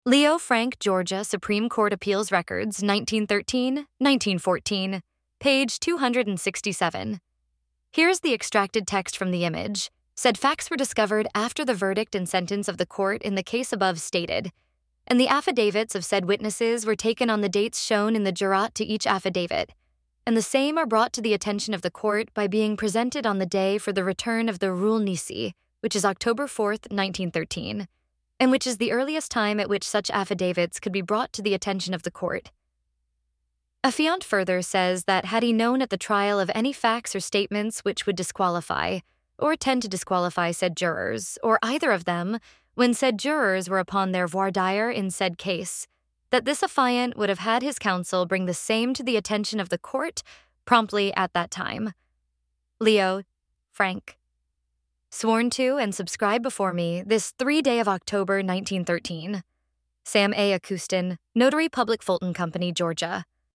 Leo Frank, Georgia, Supreme Court Appeals Records, 1913-1914, page 267. Here's the extracted text from the image. Said facts were discovered after the verdict and sentence of the court in the case above stated, and the affidavits of said witnesses were taken on the dates shown in the jurat to each affidavit, and the same are brought to the attention of the court by being presented on the day for the return of the Rule Nisi, which is October 4th, 1913, and which is the earliest time at which such affidavits could be brought to the attention of the court. Affiant further says that had he known at the trial of any facts or statements which would disqualify, or tend to disqualify said jurors, or either of them, when said jurors were upon their voir dire in said case, that this affiant would have had his counsel bring the same to the attention of the court promptly at that time. Leo Frank. Sworn to and subscribed before me this 3 day of October 1913. Sam A. Acoustin, Notary Public Fulton Company, Georgia.